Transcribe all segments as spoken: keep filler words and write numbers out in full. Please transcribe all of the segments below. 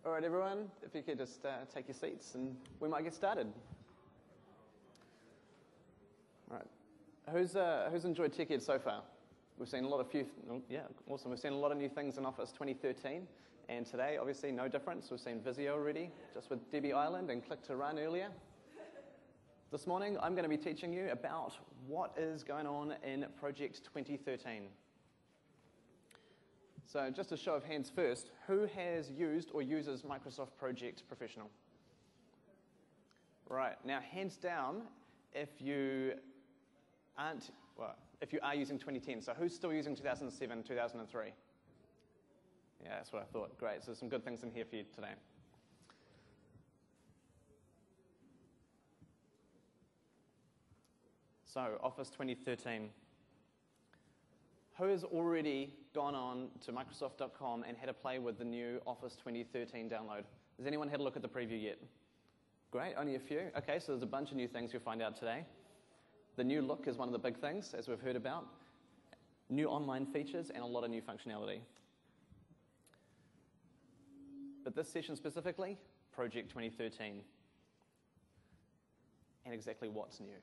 All right, everyone, if you could just uh, take your seats and we might get started. All right. Who's, uh, who's enjoyed TechEd so far? We've seen a lot of few, yeah, awesome. We've seen a lot of new things in Office twenty thirteen, and today, obviously, no difference. We've seen Visio already, just with D B Island and Click to Run earlier. This morning, I'm going to be teaching you about what is going on in Project twenty thirteen. So just a show of hands first, who has used or uses Microsoft Project Professional? Right, now hands down if you aren't, well, if you are using twenty ten. So who's still using two thousand seven, two thousand three? Yeah, that's what I thought. Great, so there's some good things in here for you today. So Office twenty thirteen. Who has already gone on to Microsoft dot com and had a play with the new Office twenty thirteen download? Has anyone had a look at the preview yet? Great, only a few. Okay, so there's a bunch of new things you'll find out today. The new look is one of the big things, as we've heard about. New online features and a lot of new functionality. But this session specifically, Project twenty thirteen. And exactly what's new.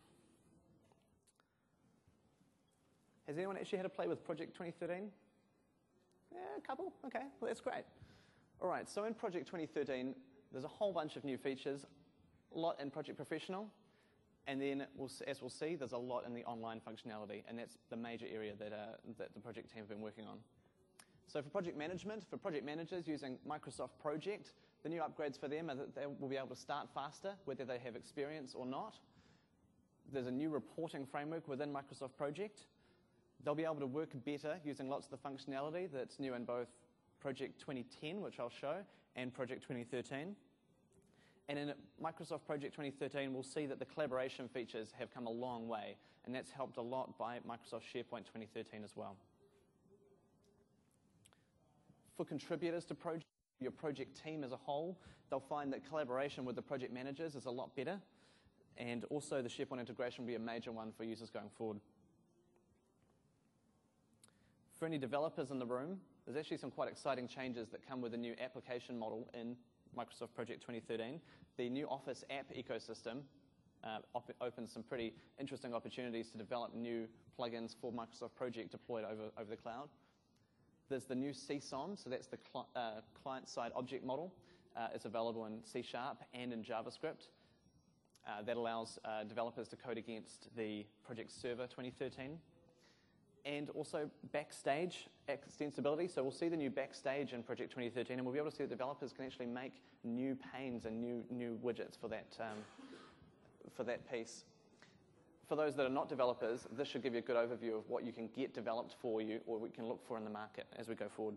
Has anyone actually had a play with Project twenty thirteen? Yeah, a couple? Okay, well, that's great. All right, so in Project twenty thirteen, there's a whole bunch of new features, a lot in Project Professional, and then, we'll, as we'll see, there's a lot in the online functionality, and that's the major area that, uh, that the project team have been working on. So for project management, for project managers using Microsoft Project, the new upgrades for them are that they will be able to start faster, whether they have experience or not. There's a new reporting framework within Microsoft Project. They'll be able to work better using lots of the functionality that's new in both Project twenty ten, which I'll show, and Project twenty thirteen. And in Microsoft Project twenty thirteen, we'll see that the collaboration features have come a long way, and that's helped a lot by Microsoft SharePoint twenty thirteen as well. For contributors to project, your project team as a whole, they'll find that collaboration with the project managers is a lot better, and also the SharePoint integration will be a major one for users going forward. For any developers in the room, there's actually some quite exciting changes that come with the new application model in Microsoft Project twenty thirteen. The new Office app ecosystem uh, op opens some pretty interesting opportunities to develop new plugins for Microsoft Project deployed over, over the cloud. There's the new C SOM, so that's the cl uh, client-side object model. Uh, it's available in C Sharp and in JavaScript. Uh, that allows uh, developers to code against the Project Server twenty thirteen. And also Backstage extensibility. So we'll see the new Backstage in Project twenty thirteen, and we'll be able to see that developers can actually make new panes and new new widgets for that um, for that piece. For those that are not developers, this should give you a good overview of what you can get developed for you, or we can look for in the market as we go forward.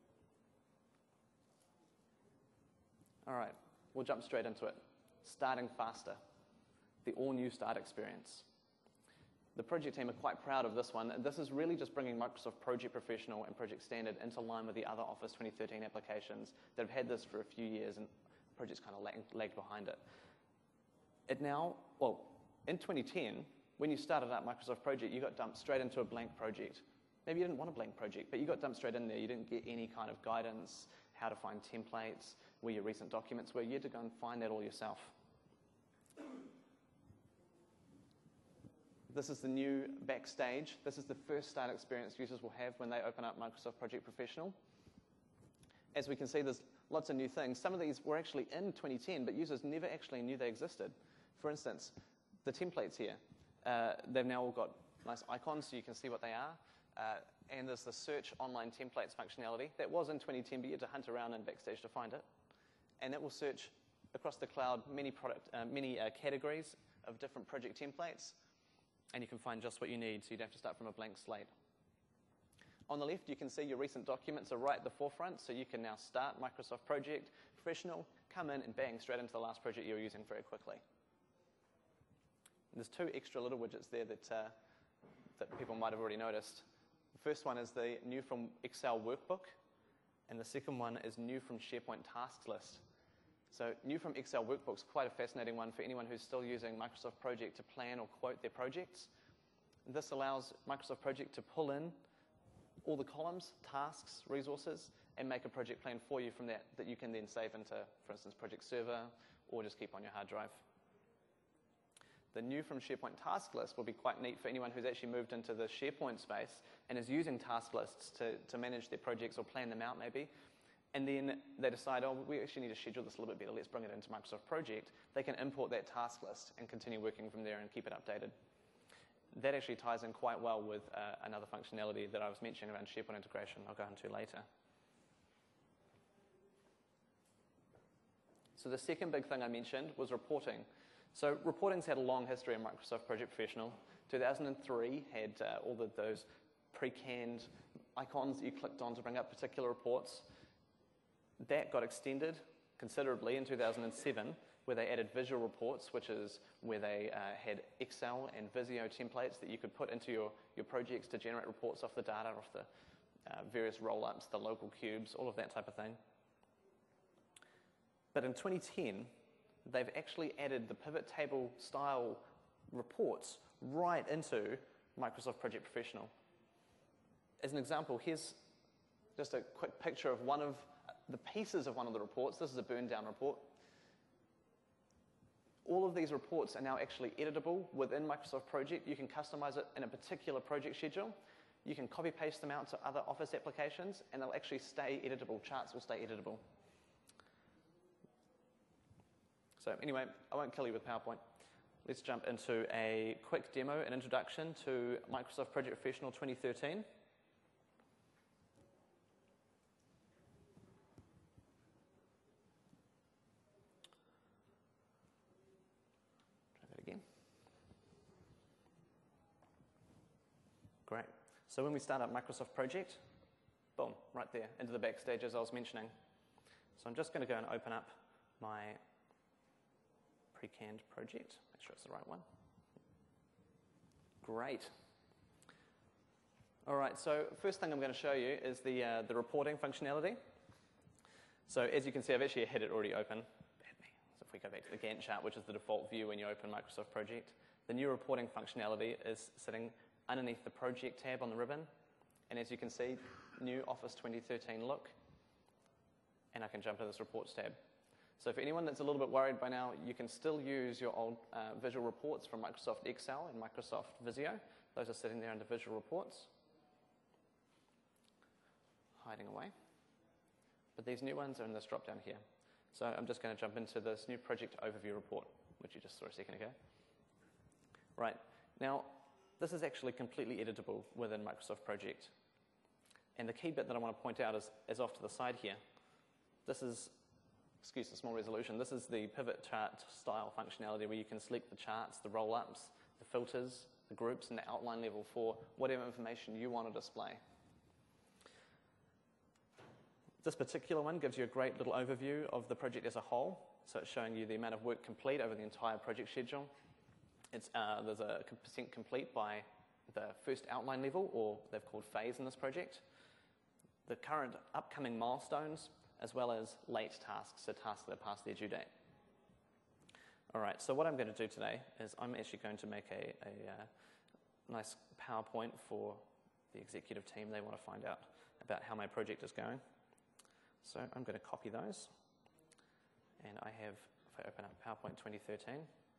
All right, we'll jump straight into it. Starting faster, the all-new Start experience. The project team are quite proud of this one. This is really just bringing Microsoft Project Professional and Project Standard into line with the other Office twenty thirteen applications that have had this for a few years, and projects kind of lag, lagged behind it. It now, well, in twenty ten, when you started up Microsoft Project, you got dumped straight into a blank project. Maybe you didn't want a blank project, but you got dumped straight in there. You didn't get any kind of guidance, how to find templates, where your recent documents were. You had to go and find that all yourself. This is the new Backstage. This is the first Start experience users will have when they open up Microsoft Project Professional. As we can see, there's lots of new things. Some of these were actually in twenty ten, but users never actually knew they existed. For instance, the templates here. Uh, they've now all got nice icons so you can see what they are. Uh, and there's the search online templates functionality. That was in twenty ten, but you had to hunt around in Backstage to find it. And that will search across the cloud many, product, uh, many uh, categories of different project templates. And you can find just what you need, so you don't have to start from a blank slate. On the left, you can see your recent documents are right at the forefront, so you can now start Microsoft Project Professional, come in, and bang, straight into the last project you were using very quickly. And there's two extra little widgets there that, uh, that people might have already noticed. The first one is the new from Excel Workbook, and the second one is new from SharePoint Tasks List. So new from Excel Workbook is quite a fascinating one for anyone who's still using Microsoft Project to plan or quote their projects. This allows Microsoft Project to pull in all the columns, tasks, resources, and make a project plan for you from that that you can then save into, for instance, Project Server, or just keep on your hard drive. The new from SharePoint task list will be quite neat for anyone who's actually moved into the SharePoint space and is using task lists to, to manage their projects or plan them out maybe. And then they decide, oh, we actually need to schedule this a little bit better, let's bring it into Microsoft Project. They can import that task list and continue working from there and keep it updated. That actually ties in quite well with uh, another functionality that I was mentioning around SharePoint integration I'll go into later. So the second big thing I mentioned was reporting. So reporting's had a long history in Microsoft Project Professional. two thousand three had uh, all of those pre-canned icons that you clicked on to bring up particular reports. That got extended considerably in two thousand seven, where they added visual reports, which is where they uh, had Excel and Visio templates that you could put into your, your projects to generate reports off the data, off the uh, various roll-ups, the local cubes, all of that type of thing. But in twenty ten, they've actually added the pivot table style reports right into Microsoft Project Professional. As an example, here's just a quick picture of one of the pieces of one of the reports. This is a burn down report. All of these reports are now actually editable within Microsoft Project. You can customize it in a particular project schedule. You can copy paste them out to other Office applications, and they'll actually stay editable. Charts will stay editable. So anyway, I won't kill you with PowerPoint. Let's jump into a quick demo, an introduction to Microsoft Project Professional twenty thirteen. Try that again. Great. So when we start up Microsoft Project, boom, right there, into the backstage as I was mentioning. So I'm just going to go and open up my pre-canned project. Make sure it's the right one. Great. All right, so first thing I'm going to show you is the, uh, the reporting functionality. So as you can see, I've actually had it already open. So if we go back to the Gantt chart, which is the default view when you open Microsoft Project, the new reporting functionality is sitting underneath the Project tab on the ribbon. And as you can see, new Office twenty thirteen look. And I can jump to this Reports tab. So for anyone that's a little bit worried by now, you can still use your old uh, visual reports from Microsoft Excel and Microsoft Visio. Those are sitting there under Visual Reports, hiding away. But these new ones are in this drop down here. So I'm just going to jump into this new Project Overview report, which you just saw a second ago. Right, now this is actually completely editable within Microsoft Project. And the key bit that I want to point out is, is off to the side here. This is excuse the small resolution, this is the pivot chart style functionality where you can select the charts, the roll-ups, the filters, the groups, and the outline level for whatever information you want to display. This particular one gives you a great little overview of the project as a whole. So it's showing you the amount of work complete over the entire project schedule. It's, uh, there's a percent complete by the first outline level, or they've called phase in this project. The current upcoming milestones, as well as late tasks, so tasks that are past their due date. All right, so what I'm going to do today is I'm actually going to make a, a uh, nice PowerPoint for the executive team. They want to find out about how my project is going. So I'm going to copy those. And I have, if I open up PowerPoint twenty thirteen,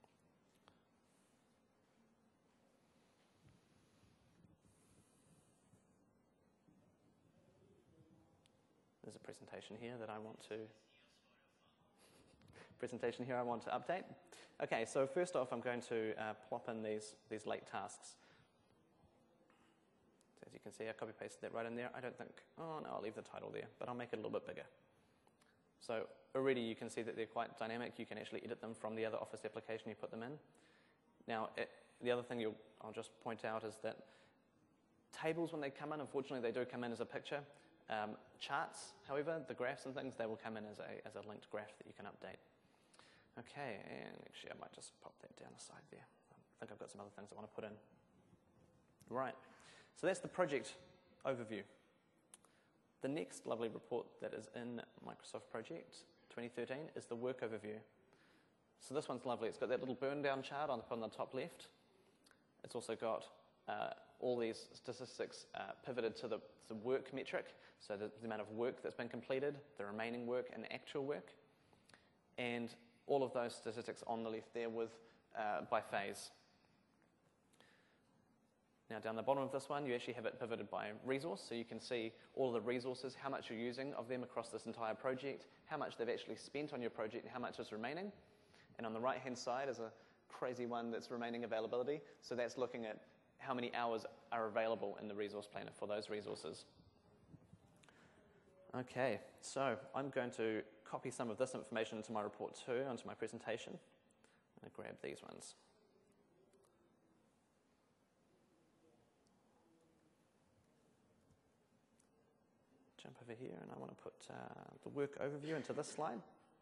there's a presentation here that I want to presentation here I want to update. Okay, so first off, I'm going to uh, plop in these these late tasks. So as you can see, I copy pasted that right in there. I don't think, oh no, I'll leave the title there, but I'll make it a little bit bigger. So already you can see that they're quite dynamic. You can actually edit them from the other Office application you put them in. Now, it, the other thing you'll, I'll just point out is that tables, when they come in, unfortunately, they do come in as a picture. Um, charts, however, the graphs and things, they will come in as a, as a linked graph that you can update. Okay, and actually I might just pop that down the side there. I think I've got some other things I want to put in. Right, so that's the project overview. The next lovely report that is in Microsoft Project twenty thirteen is the work overview. So this one's lovely. It's got that little burn down chart on the, on the top left. It's also got uh, all these statistics uh, pivoted to the, the work metric, so the, the amount of work that's been completed, the remaining work, and actual work. And all of those statistics on the left there with uh, by phase. Now down the bottom of this one, you actually have it pivoted by resource, so you can see all of the resources, how much you're using of them across this entire project, how much they've actually spent on your project, and how much is remaining. And on the right-hand side is a crazy one that's remaining availability, so that's looking at how many hours are available in the resource planner for those resources. Okay, so I'm going to copy some of this information into my report too, onto my presentation. I'm going to grab these ones. Jump over here, and I want to put uh, the work overview into this slide.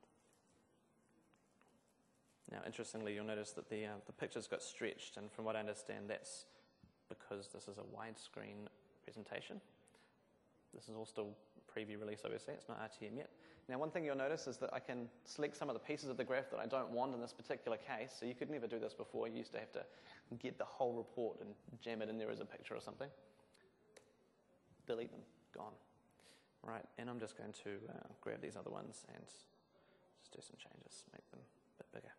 Now, interestingly, you'll notice that the, uh, the pictures got stretched, and from what I understand, that's because this is a widescreen presentation. This is all still preview release, obviously. It's not R T M yet. Now, one thing you'll notice is that I can select some of the pieces of the graph that I don't want in this particular case. So you could never do this before. You used to have to get the whole report and jam it in there as a picture or something. Delete them. Gone. Right, and I'm just going to uh, grab these other ones and just do some changes, make them a bit bigger.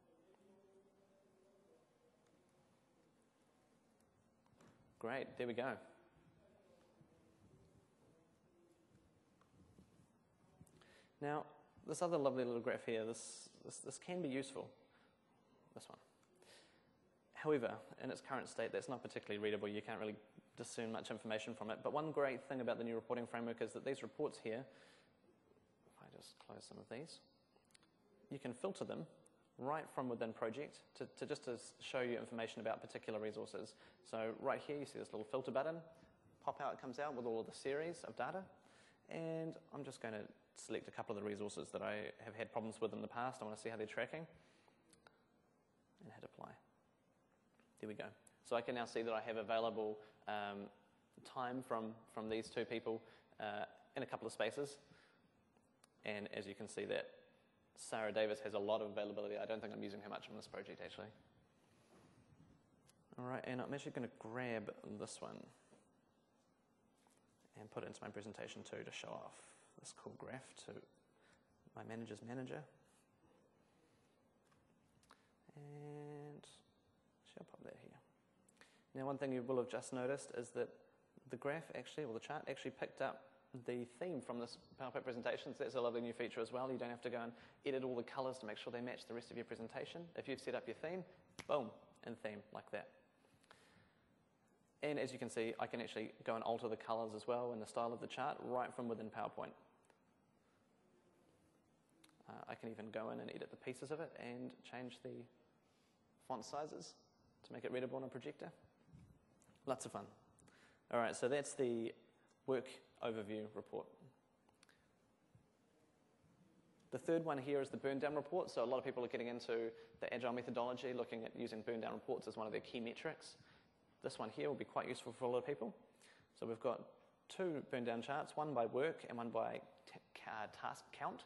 Great, there we go. Now, this other lovely little graph here, this, this, this can be useful, this one. However, in its current state, that's not particularly readable. You can't really discern much information from it. But one great thing about the new reporting framework is that these reports here, if I just close some of these, you can filter them right from within project to, to just to show you information about particular resources. So right here, you see this little filter button. Pop out comes out with all of the series of data. And I'm just going to select a couple of the resources that I have had problems with in the past. I want to see how they're tracking. And hit apply. There we go. So I can now see that I have available um, time from, from these two people uh, in a couple of spaces. And as you can see that Sarah Davis has a lot of availability. I don't think I'm using her much on this project, actually. All right, and I'm actually going to grab this one and put it into my presentation too to show off this cool graph to my manager's manager. And I'll pop that here. Now, one thing you will have just noticed is that the graph actually, or the chart actually picked up the theme from this PowerPoint presentation, so that's a lovely new feature as well. You don't have to go and edit all the colors to make sure they match the rest of your presentation. If you've set up your theme, boom, in theme, like that. And as you can see, I can actually go and alter the colors as well and the style of the chart right from within PowerPoint. Uh, I can even go in and edit the pieces of it and change the font sizes to make it readable on a projector. Lots of fun. All right, so that's the work overview report. The third one here is the burn down report. So a lot of people are getting into the agile methodology, looking at using burn down reports as one of their key metrics. This one here will be quite useful for a lot of people. So we've got two burn down charts, one by work and one by uh, task count.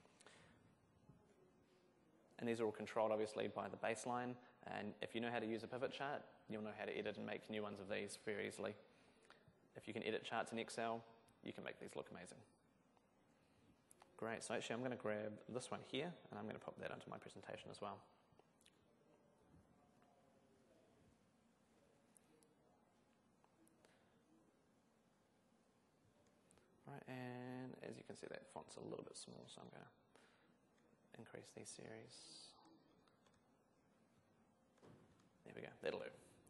And these are all controlled, obviously, by the baseline. And if you know how to use a pivot chart, you'll know how to edit and make new ones of these very easily. If you can edit charts in Excel, you can make these look amazing. Great, so actually I'm going to grab this one here, and I'm going to pop that onto my presentation as well. Right, and as you can see, that font's a little bit small, so I'm going to increase these series. There we go, that'll do.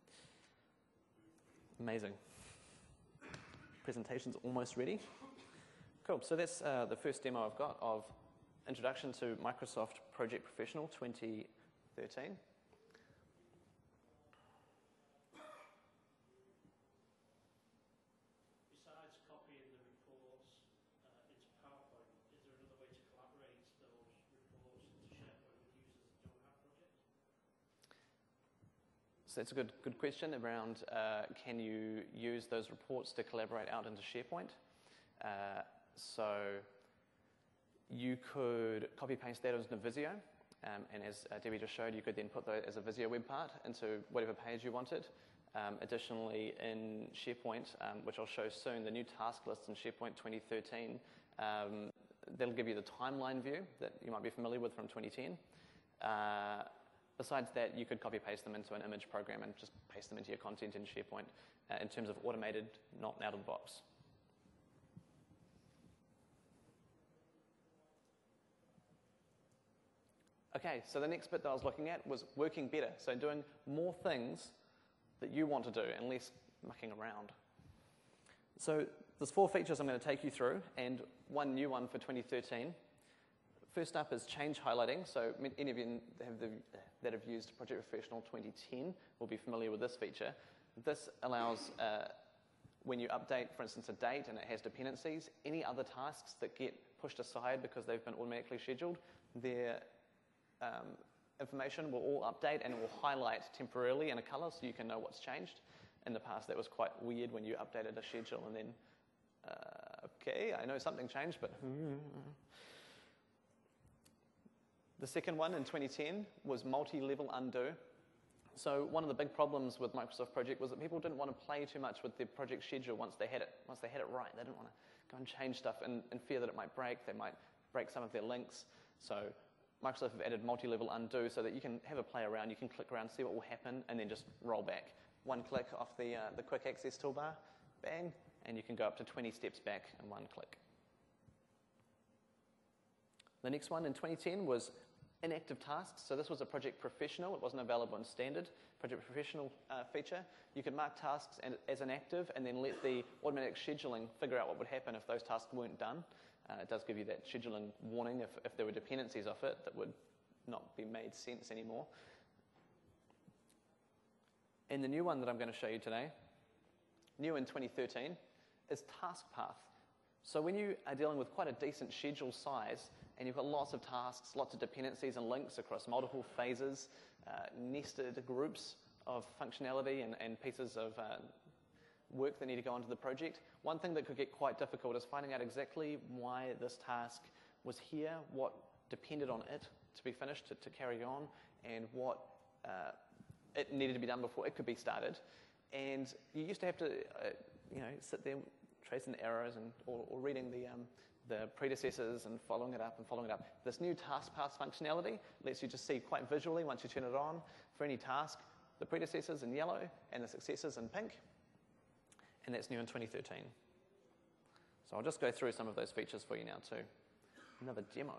Amazing. Presentation's almost ready. Cool, so that's uh, the first demo I've got of Introduction to Microsoft Project Professional twenty thirteen. Besides copying the reports uh, into PowerPoint, is there another way to collaborate those reports into SharePoint with users that don't have projects? So that's a good, good question around uh, can you use those reports to collaborate out into SharePoint? Uh, so you could copy paste that into Visio, um, and as uh, Debbie just showed, you could then put that as a Visio web part into whatever page you wanted. Um, additionally, in SharePoint, um, which I'll show soon, the new task list in SharePoint twenty thirteen, um, that'll give you the timeline view that you might be familiar with from twenty ten. Uh, besides that, you could copy-paste them into an image program and just paste them into your content in SharePoint uh, in terms of automated, not out of the box. Okay, so the next bit that I was looking at was working better. So doing more things that you want to do and less mucking around. So there's four features I'm going to take you through and one new one for twenty thirteen. First up is change highlighting. So any of you have the, that have used Project Professional twenty ten will be familiar with this feature. This allows, uh, when you update, for instance, a date and it has dependencies, any other tasks that get pushed aside because they've been automatically scheduled, their um, information will all update and it will highlight temporarily in a color so you can know what's changed. In the past, that was quite weird when you updated a schedule and then, uh, okay, I know something changed, but... The second one in twenty ten was multi-level undo. So one of the big problems with Microsoft Project was that people didn't want to play too much with their project schedule once they had it. Once they had it right, they didn't want to go and change stuff in, in fear that it might break. They might break some of their links. So Microsoft have added multi-level undo so that you can have a play around. You can click around, see what will happen, and then just roll back. One click off the, uh, the quick access toolbar, bang, and you can go up to twenty steps back in one click. The next one in twenty ten was inactive tasks. So this was a Project Professional. It wasn't available in Standard. Project Professional uh, feature. You could mark tasks as inactive and then let the automatic scheduling figure out what would happen if those tasks weren't done. Uh, it does give you that scheduling warning if, if there were dependencies of it that would not be made sense anymore. And the new one that I'm going to show you today, new in twenty thirteen, is Task Path. So when you are dealing with quite a decent schedule size, and you've got lots of tasks, lots of dependencies and links across multiple phases, uh, nested groups of functionality and, and pieces of uh, work that need to go onto the project, one thing that could get quite difficult is finding out exactly why this task was here, what depended on it to be finished, to, to carry on, and what uh, it needed to be done before it could be started. And you used to have to, uh, you know, sit there tracing the errors and or, or reading the um, the predecessors and following it up and following it up. This new task path functionality lets you just see quite visually once you turn it on for any task, the predecessors in yellow and the successors in pink. And that's new in twenty thirteen. So I'll just go through some of those features for you now too. Another demo.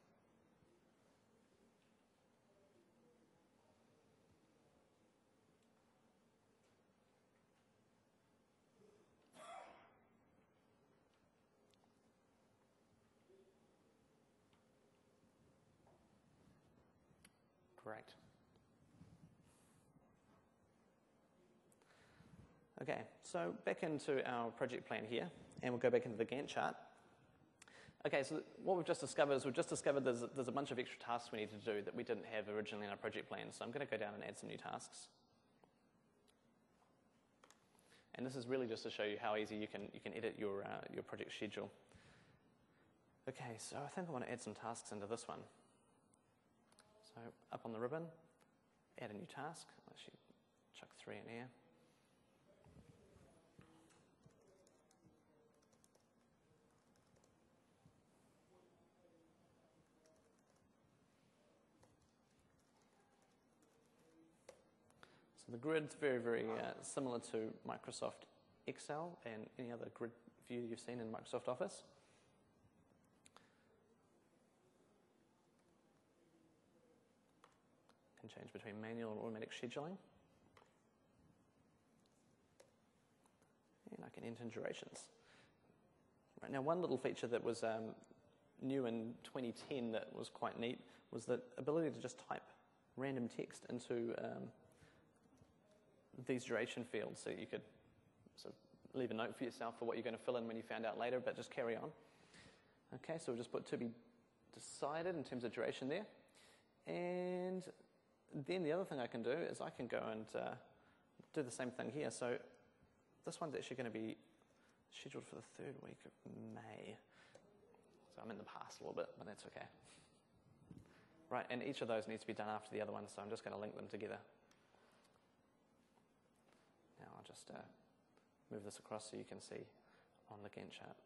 Great. Okay, so back into our project plan here, and we'll go back into the Gantt chart. Okay, so what we've just discovered is we've just discovered there's, there's a bunch of extra tasks we need to do that we didn't have originally in our project plan. So I'm going to go down and add some new tasks. And this is really just to show you how easy you can, you can edit your, uh, your project schedule. Okay, so I think I want to add some tasks into this one. So up on the ribbon, add a new task. Let's actually chuck three in here. So the grid's very, very uh, similar to Microsoft Excel and any other grid view you've seen in Microsoft Office. Can change between manual and automatic scheduling. And I can enter durations. Right, now one little feature that was um, new in twenty ten that was quite neat was the ability to just type random text into um, these duration fields, so you could sort of leave a note for yourself for what you're going to fill in when you found out later, but just carry on. Okay, so we'll just put to be decided in terms of duration there. And then the other thing I can do is I can go and uh, do the same thing here. So this one's actually going to be scheduled for the third week of May. So I'm in the past a little bit, but that's okay. Right, and each of those needs to be done after the other one, so I'm just going to link them together. I'll just uh, move this across so you can see on the Gantt chart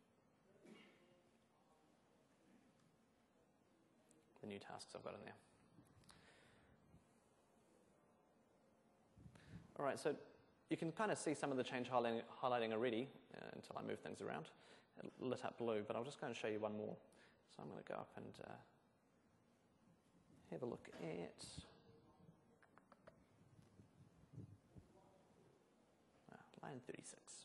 the new tasks I've got in there. All right, so you can kind of see some of the change highlighting, highlighting already uh, until I move things around. It lit up blue, but I'm just going to show you one more. So I'm going to go up and uh, have a look at ah, line thirty-six.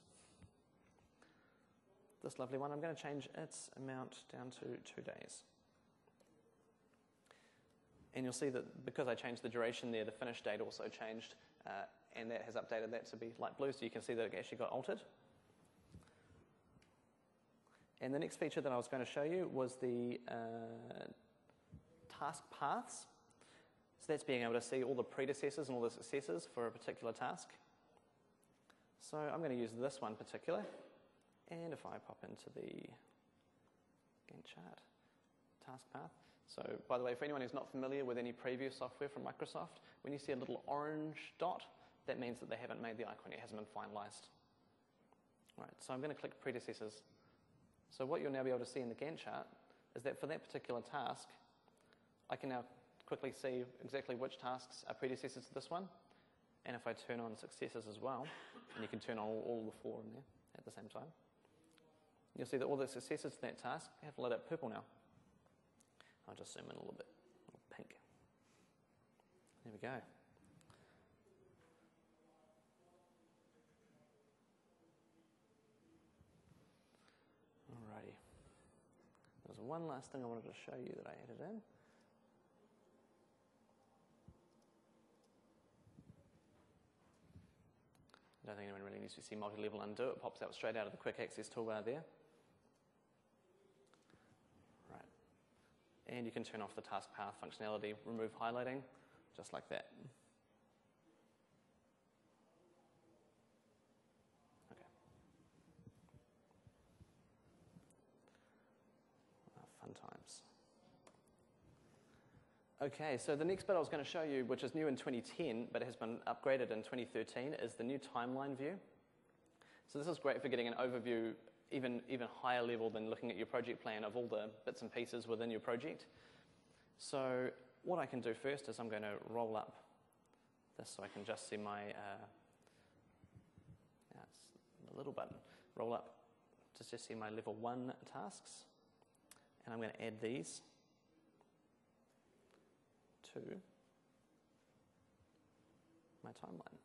This lovely one, I'm going to change its amount down to two days. And you'll see that because I changed the duration there, the finish date also changed, uh, and that has updated that to be light blue, so you can see that it actually got altered. And the next feature that I was going to show you was the uh, task paths. So that's being able to see all the predecessors and all the successors for a particular task. So I'm going to use this one particular. And if I pop into the Gantt chart, task path. So by the way, for anyone who's not familiar with any preview software from Microsoft, when you see a little orange dot, that means that they haven't made the icon yet, it hasn't been finalized. Right, so I'm going to click predecessors. So what you'll now be able to see in the Gantt chart is that for that particular task, I can now quickly see exactly which tasks are predecessors to this one. And if I turn on successors as well, and you can turn on all, all the four in there at the same time, you'll see that all the successors to that task have lit up purple now. I'll just zoom in a little bit, a little pink. There we go. Alrighty. There's one last thing I wanted to show you that I added in. I don't think anyone really needs to see multi-level undo. It pops out straight out of the quick access toolbar there. Right. And you can turn off the task path functionality, remove highlighting, just like that. Okay. Oh, fun times. Okay, so the next bit I was going to show you, which is new in twenty ten, but has been upgraded in twenty thirteen, is the new timeline view. So this is great for getting an overview even, even higher level than looking at your project plan of all the bits and pieces within your project. So what I can do first is I'm going to roll up this so I can just see my, uh, that's the little button, roll up to just see my level one tasks. And I'm going to add these to my timeline.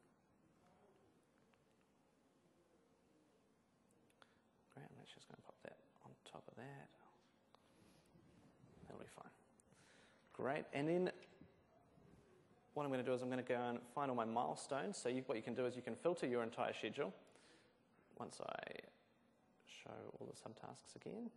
Great, I'm just going to pop that on top of that. That'll be fine. Great, and then what I'm going to do is I'm going to go and find all my milestones. So you, what you can do is you can filter your entire schedule. Once I show all the subtasks again,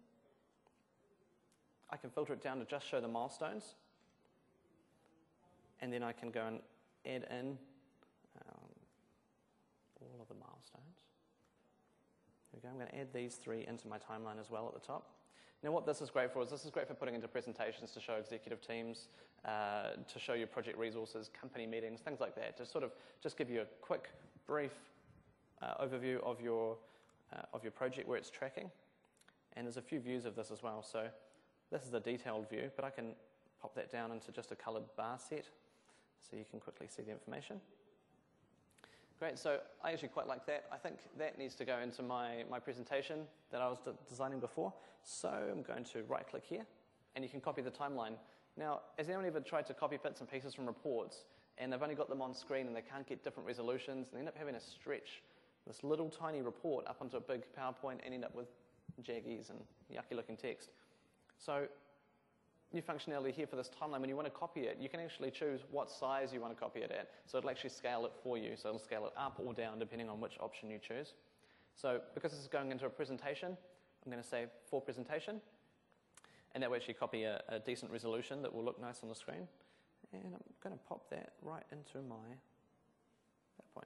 I can filter it down to just show the milestones. And then I can go and add in um, all of the milestones. There we go. I'm going to add these three into my timeline as well at the top. Now what this is great for is this is great for putting into presentations to show executive teams, uh, to show your project resources, company meetings, things like that, to sort of just give you a quick, brief uh, overview of your, uh, of your project where it's tracking. And there's a few views of this as well. So this is the detailed view, but I can pop that down into just a colored bar set, so you can quickly see the information. Great, so I actually quite like that. I think that needs to go into my, my presentation that I was de designing before. So I'm going to right click here, and you can copy the timeline. Now, has anyone ever tried to copy bits and pieces from reports, and they've only got them on screen and they can't get different resolutions, and they end up having to stretch this little tiny report up onto a big PowerPoint and end up with jaggies and yucky looking text. So new functionality here for this timeline, when you want to copy it, you can actually choose what size you want to copy it at. So it'll actually scale it for you. So it'll scale it up or down depending on which option you choose. So because this is going into a presentation, I'm going to say for presentation. And that will actually copy a, a decent resolution that will look nice on the screen. And I'm going to pop that right into my PowerPoint.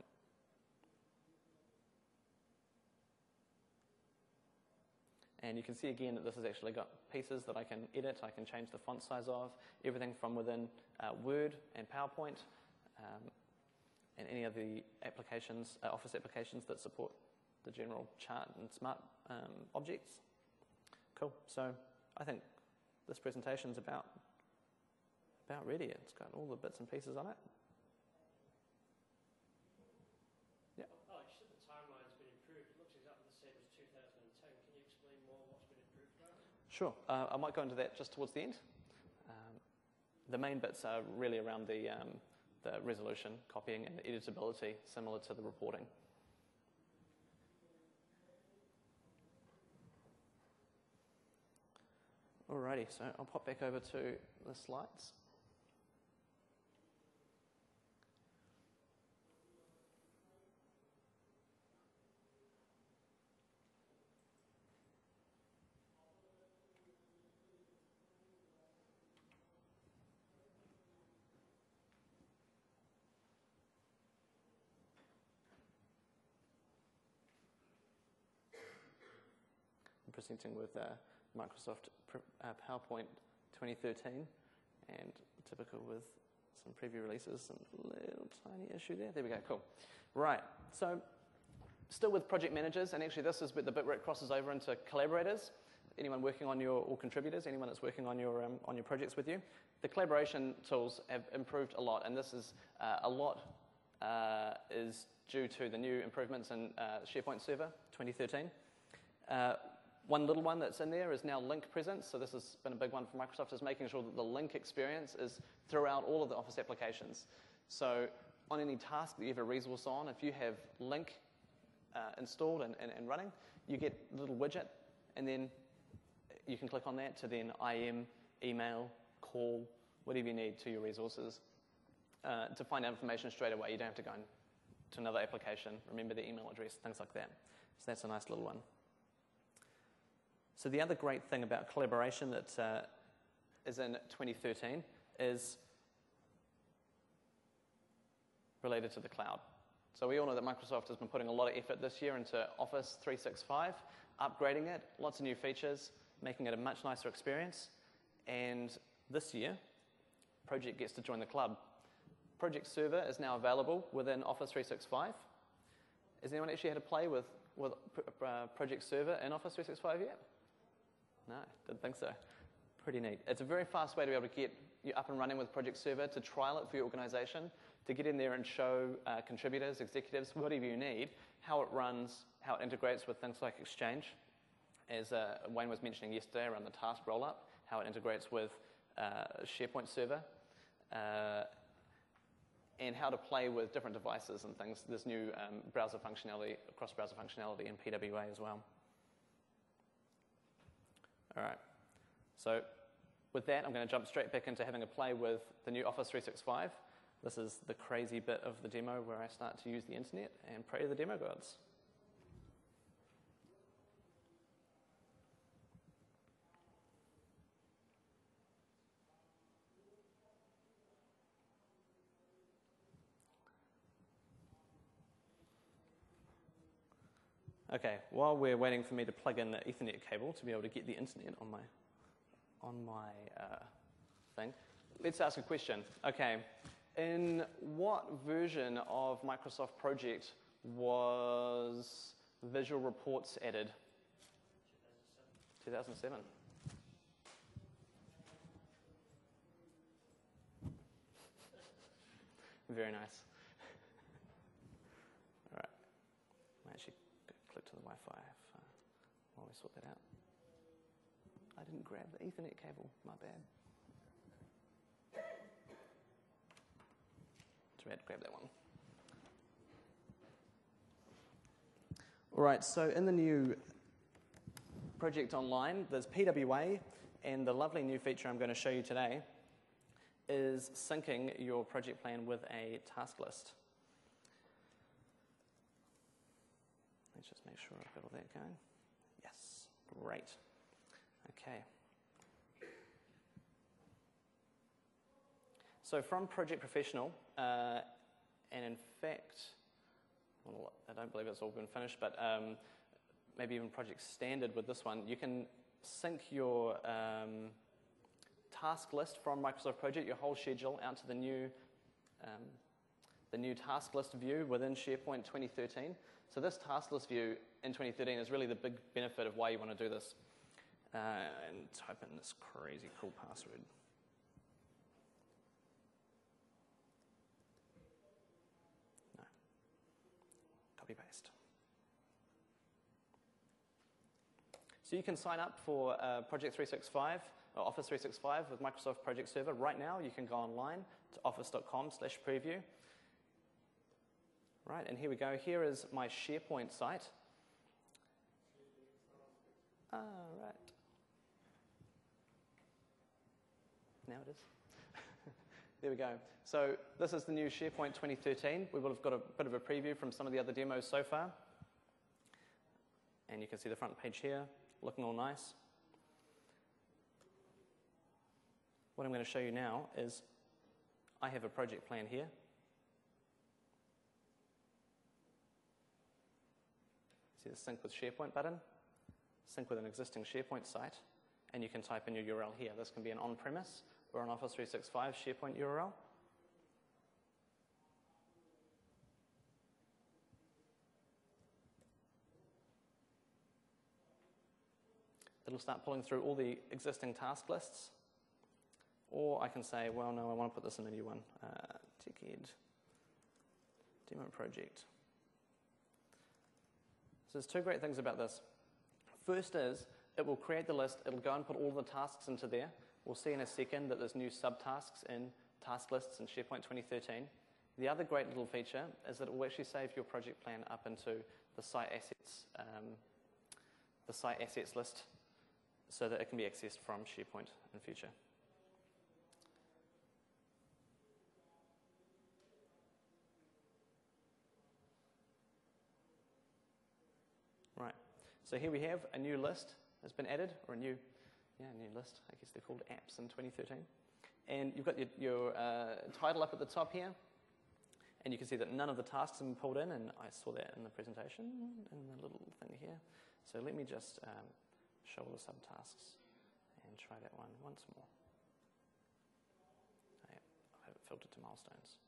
And you can see again that this has actually got pieces that I can edit, I can change the font size of, everything from within uh, Word and PowerPoint. Um, and any of the applications, uh, Office applications that support the general chart and smart um, objects. Cool. So I think this presentation's about about ready. It's got all the bits and pieces on it. Yeah. Oh, you said the timeline's been improved. It looks exactly the same as two thousand ten. Can you explain more what's been improved about it? Sure. Uh, I might go into that just towards the end. Um, the main bits are really around the um, the resolution, copying, and editability, similar to the reporting. Alrighty, so I'll pop back over to the slides. I'm presenting with uh, Microsoft uh, PowerPoint twenty thirteen, and typical with some preview releases, some little tiny issue there. There we go, cool. Right, so still with project managers, and actually this is where the bit where it crosses over into collaborators. Anyone working on your, or contributors, anyone that's working on your, um, on your projects with you. The collaboration tools have improved a lot, and this is uh, a lot uh, is due to the new improvements in uh, SharePoint Server twenty thirteen. Uh, One little one that's in there is now link presence. So this has been a big one for Microsoft, is making sure that the link experience is throughout all of the Office applications. So on any task that you have a resource on, if you have link uh, installed and, and, and running, you get a little widget, and then you can click on that to then I M, email, call, whatever you need to your resources uh, to find out information straight away. You don't have to go to another application, remember the email address, things like that. So that's a nice little one. So the other great thing about collaboration that uh, is in twenty thirteen is related to the cloud. So we all know that Microsoft has been putting a lot of effort this year into Office three sixty-five, upgrading it, lots of new features, making it a much nicer experience. And this year, Project gets to join the club. Project Server is now available within Office three sixty-five. Has anyone actually had a play with, with uh, Project Server in Office three sixty-five yet? No, didn't think so. Pretty neat. It's a very fast way to be able to get you up and running with Project Server, to trial it for your organization, to get in there and show uh, contributors, executives, whatever you need, how it runs, how it integrates with things like Exchange, as uh, Wayne was mentioning yesterday around the task rollup, how it integrates with uh, SharePoint Server, uh, and how to play with different devices and things. There's new um, browser functionality, cross-browser functionality in P W A as well. All right, so with that, I'm going to jump straight back into having a play with the new Office three sixty-five. This is the crazy bit of the demo where I start to use the internet and pray to the demo gods. Okay, while we're waiting for me to plug in the Ethernet cable to be able to get the internet on my on my uh, thing, let's ask a question. Okay, in what version of Microsoft Project was Visual Reports added? two thousand seven. Very nice. All right, I actually click to the Wi-Fi if, uh, while we sort that out. I didn't grab the Ethernet cable, my bad. Too bad to grab that one. All right, so in the new Project Online, there's P W A, and the lovely new feature I'm going to show you today is syncing your project plan with a task list. Let's just make sure I've got all that going. Yes, great. Okay. So from Project Professional, uh, and in fact, well, I don't believe it's all been finished, but um, maybe even Project Standard with this one, you can sync your um, task list from Microsoft Project, your whole schedule, out to the new um, the new task list view within SharePoint twenty thirteen. So this task list view in twenty thirteen is really the big benefit of why you want to do this. Uh, and type in this crazy cool password. No. Copy paste. So you can sign up for uh, Project three sixty-five or Office three sixty-five with Microsoft Project Server right now. You can go online to office dot com slash preview. Right, and here we go. Here is my SharePoint site. Ah, right. Now it is. There we go. So this is the new SharePoint twenty thirteen. We will have got a bit of a preview from some of the other demos so far. And you can see the front page here, looking all nice. What I'm going to show you now is I have a project plan here. See the Sync with SharePoint button, sync with an existing SharePoint site, and you can type in your U R L here. This can be an on-premise or an Office three sixty-five SharePoint U R L. It'll start pulling through all the existing task lists. Or I can say, well, no, I want to put this in a new one. Uh, TechEd demo project. So there's two great things about this. First is, it will create the list. It'll go and put all the tasks into there. We'll see in a second that there's new subtasks in task lists in SharePoint twenty thirteen. The other great little feature is that it will actually save your project plan up into the site assets, um, the site assets list, so that it can be accessed from SharePoint in future. Right, so here we have a new list that's been added, or a new, yeah, new list. I guess they're called apps in twenty thirteen. And you've got your, your uh, title up at the top here, and you can see that none of the tasks have been pulled in, and I saw that in the presentation, in the little thing here. So let me just um, show all the subtasks and try that one once more. I have it filtered to milestones.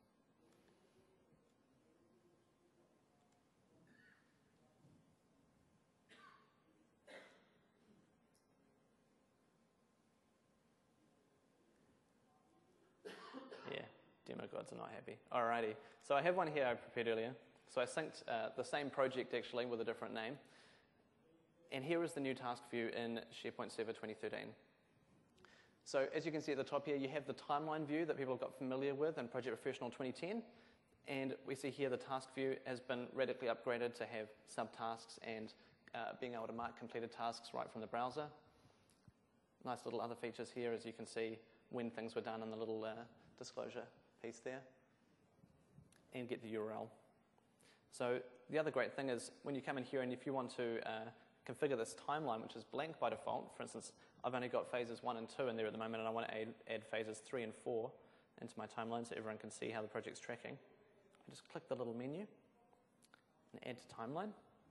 Yeah, demo gods are not happy. Alrighty, so I have one here I prepared earlier. So I synced uh, the same project actually with a different name. And here is the new task view in SharePoint Server twenty thirteen. So as you can see at the top here, you have the timeline view that people have got familiar with in Project Professional twenty ten. And we see here the task view has been radically upgraded to have subtasks and uh, being able to mark completed tasks right from the browser. Nice little other features here, as you can see when things were done in the little uh, disclosure piece there. And get the U R L. So the other great thing is when you come in here and if you want to uh, configure this timeline, which is blank by default. For instance, I've only got phases one and two in there at the moment, and I want to add, add phases three and four into my timeline so everyone can see how the project's tracking. I just click the little menu and add to timeline.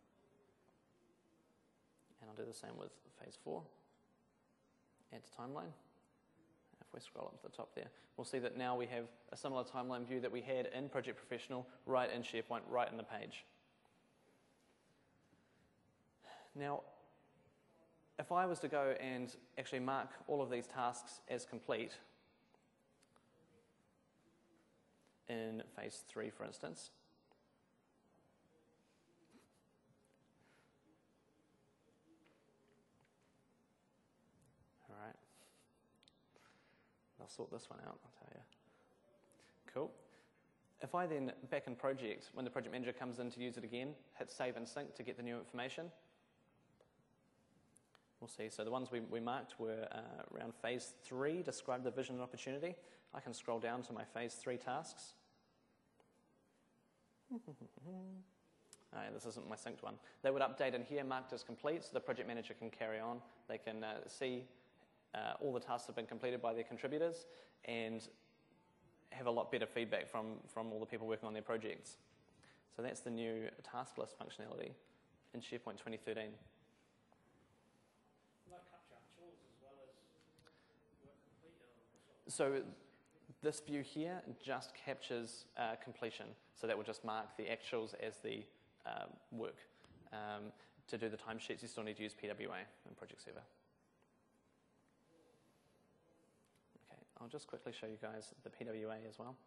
And I'll do the same with phase four. Add to timeline. If we scroll up to the top there, we'll see that now we have a similar timeline view that we had in Project Professional, right in SharePoint, right in the page. Now, if I was to go and actually mark all of these tasks as complete in phase three, for instance, all right, I'll sort this one out, I'll tell you. Cool. If I then, back in project, when the project manager comes in to use it again, hit save and sync to get the new information, we'll see. So the ones we, we marked were uh, around phase three, describe the vision and opportunity. I can scroll down to my phase three tasks. Oh, yeah, this isn't my synced one. They would update in here, marked as complete, so the project manager can carry on. They can uh, see uh, all the tasks have been completed by their contributors and have a lot better feedback from, from all the people working on their projects. So that's the new task list functionality in SharePoint twenty thirteen. So this view here just captures uh, completion. So that will just mark the actuals as the uh, work. Um, to do the timesheets, you still need to use P W A in Project Server. Okay, I'll just quickly show you guys the P W A as well.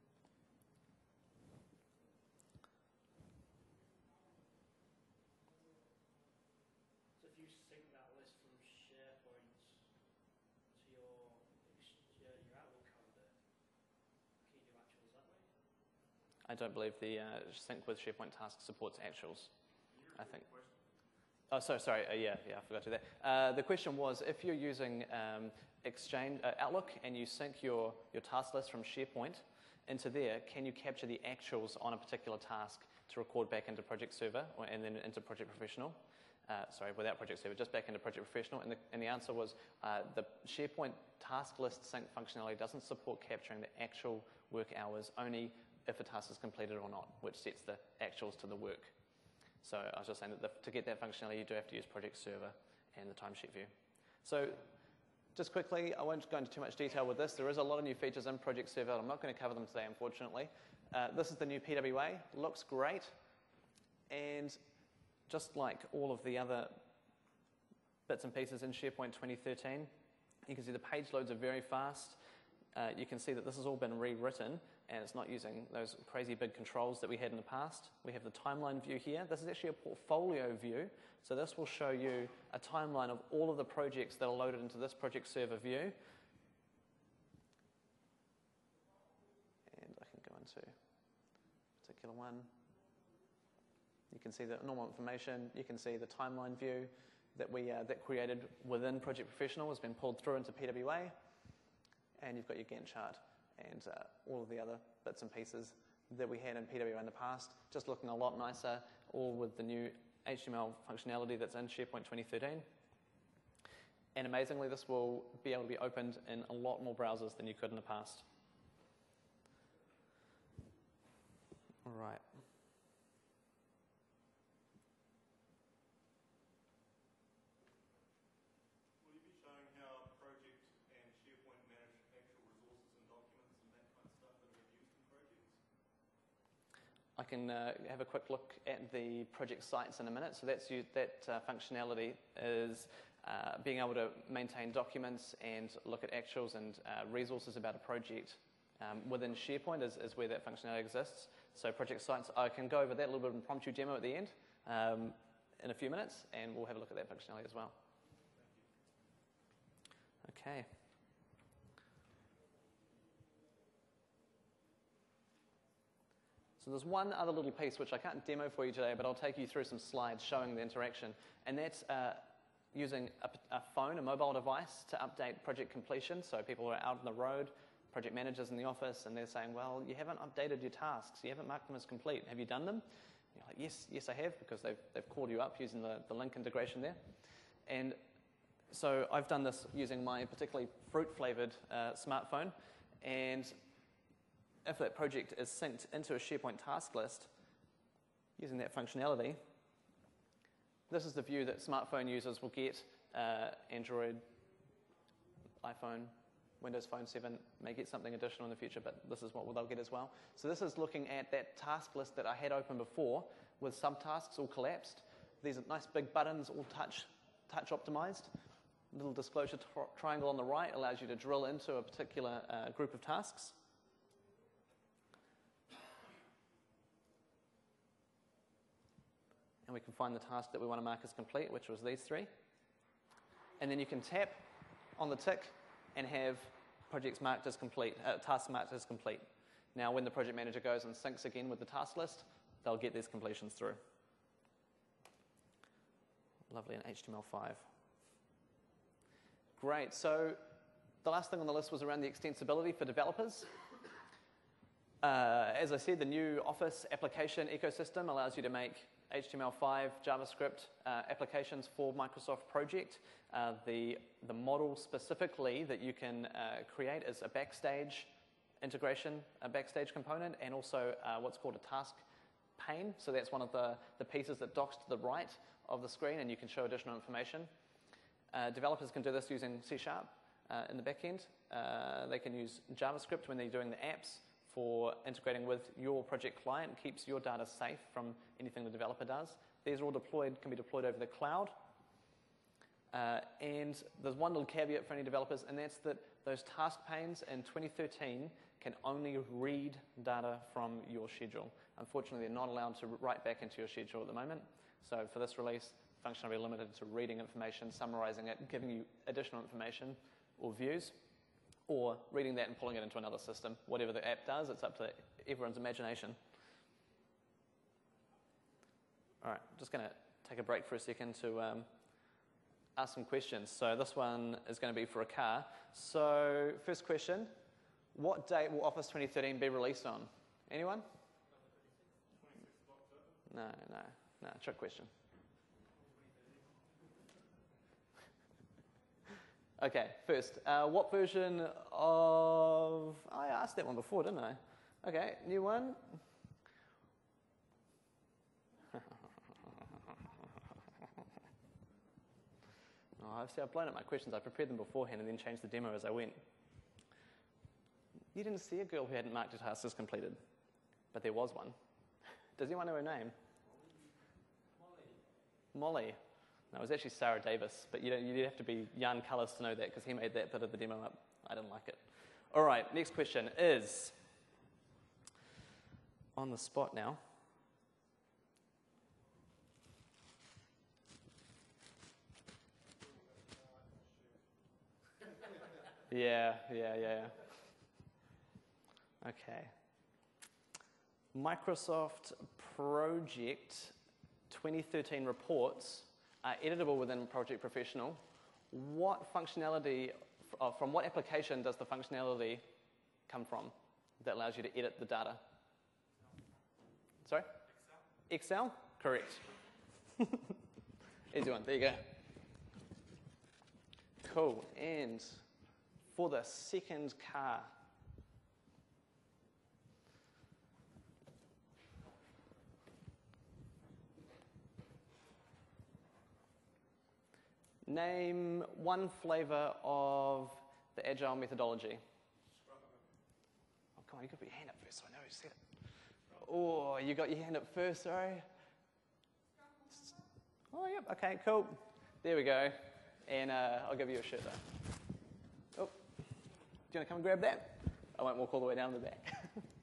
So if you sync that list from SharePoint to your, your, your Outlook calendar, can you do actuals that way? I don't believe the uh, sync with SharePoint task supports actuals, I think. Oh, sorry, sorry. Uh, yeah, yeah, I forgot to do that. Uh, the question was, if you're using um, Exchange uh, Outlook and you sync your, your task list from SharePoint into there, can you capture the actuals on a particular task to record back into Project Server or, and then into Project Professional? Uh, sorry, without Project Server, just back into Project Professional. And the, and the answer was uh, the SharePoint task list sync functionality doesn't support capturing the actual work hours, only if a task is completed or not, which sets the actuals to the work. So I was just saying that the, to get that functionality, you do have to use Project Server and the timesheet view. So just quickly, I won't go into too much detail with this. There is a lot of new features in Project Server. I'm not going to cover them today, unfortunately. Uh, this is the new P W A. Looks great. And just like all of the other bits and pieces in SharePoint twenty thirteen, you can see the page loads are very fast. Uh, you can see that this has all been rewritten, and it's not using those crazy big controls that we had in the past. We have the timeline view here. This is actually a portfolio view, so this will show you a timeline of all of the projects that are loaded into this Project Server view. And I can go into a particular one. You can see the normal information. You can see the timeline view that we uh, that created within Project Professional has been pulled through into P W A. And you've got your Gantt chart and uh, all of the other bits and pieces that we had in P W A in the past, just looking a lot nicer, all with the new H T M L functionality that's in SharePoint twenty thirteen. And amazingly, this will be able to be opened in a lot more browsers than you could in the past. All right. I can uh, have a quick look at the project sites in a minute. So that's you, that uh, functionality is uh, being able to maintain documents and look at actuals and uh, resources about a project um, within SharePoint is, is where that functionality exists. So project sites, I can go over that, a little bit of an impromptu demo at the end um, in a few minutes, and we'll have a look at that functionality as well. Okay. So there's one other little piece which I can't demo for you today, but I'll take you through some slides showing the interaction. And that's uh, using a, a phone, a mobile device, to update project completion. So people are out on the road, project managers in the office, and they're saying, well, you haven't updated your tasks. You haven't marked them as complete. Have you done them? And you're like, yes, yes, I have, because they've, they've called you up using the, the link integration there. And so I've done this using my particularly fruit-flavored uh, smartphone. And if that project is synced into a SharePoint task list using that functionality, this is the view that smartphone users will get. Uh, Android, iPhone, Windows Phone seven may get something additional in the future, but this is what they'll get as well. So this is looking at that task list that I had open before with subtasks all collapsed. These are nice big buttons, all touch, touch optimized. Little disclosure triangle on the right allows you to drill into a particular uh, group of tasks. And we can find the task that we want to mark as complete, which was these three. And then you can tap on the tick and have projects marked as complete, uh, tasks marked as complete. Now, when the project manager goes and syncs again with the task list, they'll get these completions through. Lovely in H T M L five. Great. So the last thing on the list was around the extensibility for developers. Uh, as I said, the new Office application ecosystem allows you to make H T M L five JavaScript uh, applications for Microsoft Project. Uh, the, the model specifically that you can uh, create is a Backstage integration, a Backstage component, and also uh, what's called a task pane. So that's one of the, the pieces that docks to the right of the screen, and you can show additional information. Uh, developers can do this using C Sharp. uh, in the back end. Uh, they can use JavaScript when they're doing the apps for integrating with your project client, keeps your data safe from anything the developer does. These are all deployed, can be deployed over the cloud. Uh, and there's one little caveat for any developers, and that's that those task panes in twenty thirteen can only read data from your schedule. Unfortunately, they're not allowed to write back into your schedule at the moment. So for this release, function will be limited to reading information, summarizing it, giving you additional information or views, or reading that and pulling it into another system. Whatever the app does, it's up to everyone's imagination. All right, just going to take a break for a second to um, ask some questions. So this one is going to be for a car. So first question, what date will Office twenty thirteen be released on? Anyone? No, no, no, trick question. Okay, first, uh, what version of... I asked that one before, didn't I? Okay, new one. Oh, see, I've blown up my questions. I prepared them beforehand and then changed the demo as I went. You didn't see a girl who hadn't marked her task as completed, but there was one. Does anyone know her name? Molly. Molly. No, it was actually Sarah Davis, but you don't, you'd have to be Jan Cullis to know that because he made that bit of the demo up. I didn't like it. All right, next question is, on the spot now. Yeah, yeah, yeah. Okay. Microsoft Project twenty thirteen reports are editable within Project Professional. What functionality, uh, from what application does the functionality come from that allows you to edit the data? Sorry? Excel. Excel? Correct. Easy one. There you go. Cool. And for the second car, name one flavor of the Agile methodology. Oh, come on, you got to put your hand up first so I know you said it. Oh, you got your hand up first, sorry. Oh, yep, okay, cool. There we go. And uh, I'll give you a shirt though. Oh, do you want to come and grab that? I won't walk all the way down the back.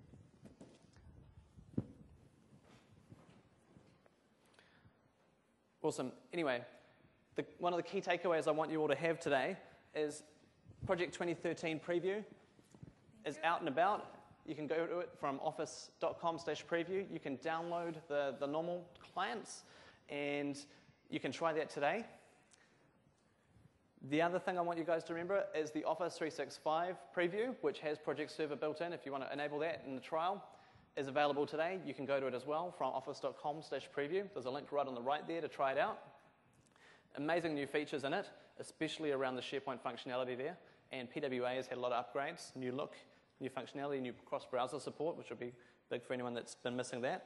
Awesome. Anyway, the, one of the key takeaways I want you all to have today is Project twenty thirteen preview is out and about. You can go to it from office dot com slash preview. You can download the, the normal clients, and you can try that today. The other thing I want you guys to remember is the Office three sixty-five preview, which has Project Server built in. If you want to enable that in the trial, is available today. You can go to it as well from office dot com slash preview. There's a link right on the right there to try it out. Amazing new features in it, especially around the SharePoint functionality there. And P W A has had a lot of upgrades, new look, new functionality, new cross-browser support, which will be big for anyone that's been missing that.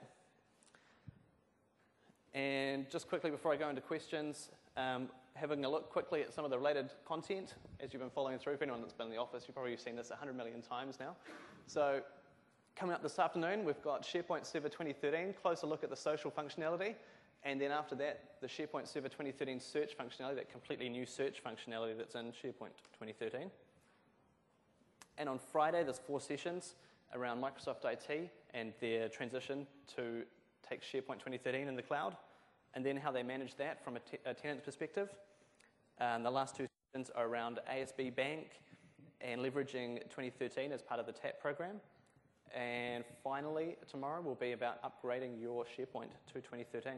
And just quickly before I go into questions, um, having a look quickly at some of the related content as you've been following through. For anyone that's been in the office, you've probably seen this one hundred million times now. So coming up this afternoon, we've got SharePoint Server twenty thirteen, closer look at the social functionality. And then after that, the SharePoint Server twenty thirteen search functionality, that completely new search functionality that's in SharePoint twenty thirteen. And on Friday, there's four sessions around Microsoft I T and their transition to take SharePoint twenty thirteen in the cloud, and then how they manage that from a, te a tenant perspective. And the last two sessions are around A S B Bank and leveraging twenty thirteen as part of the TAP program. And finally, tomorrow will be about upgrading your SharePoint to twenty thirteen.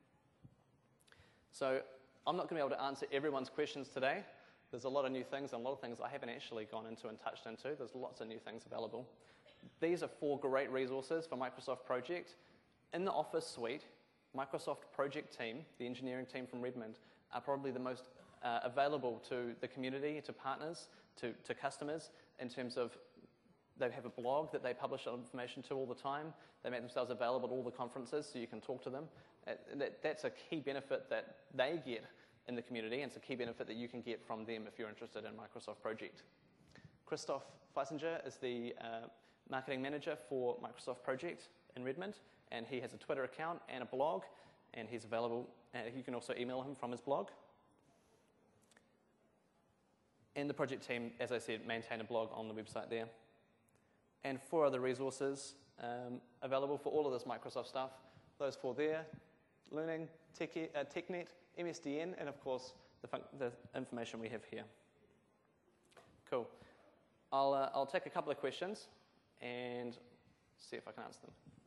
So I'm not going to be able to answer everyone's questions today. There's a lot of new things and a lot of things I haven't actually gone into and touched into. There's lots of new things available. These are four great resources for Microsoft Project. In the Office suite, Microsoft Project team, the engineering team from Redmond, are probably the most uh, available to the community, to partners, to, to customers, in terms of they have a blog that they publish information to all the time. They make themselves available at all the conferences so you can talk to them. Uh, that, that's a key benefit that they get in the community, and it's a key benefit that you can get from them if you're interested in Microsoft Project. Christoph Feisinger is the uh, marketing manager for Microsoft Project in Redmond, and he has a Twitter account and a blog, and he's available. Uh, you can also email him from his blog. And the project team, as I said, maintain a blog on the website there. And four other resources um, available for all of this Microsoft stuff. Those four there: Learning, Tech, uh, TechNet, M S D N, and of course the, fun the information we have here. Cool. I'll, uh, I'll take a couple of questions and see if I can answer them.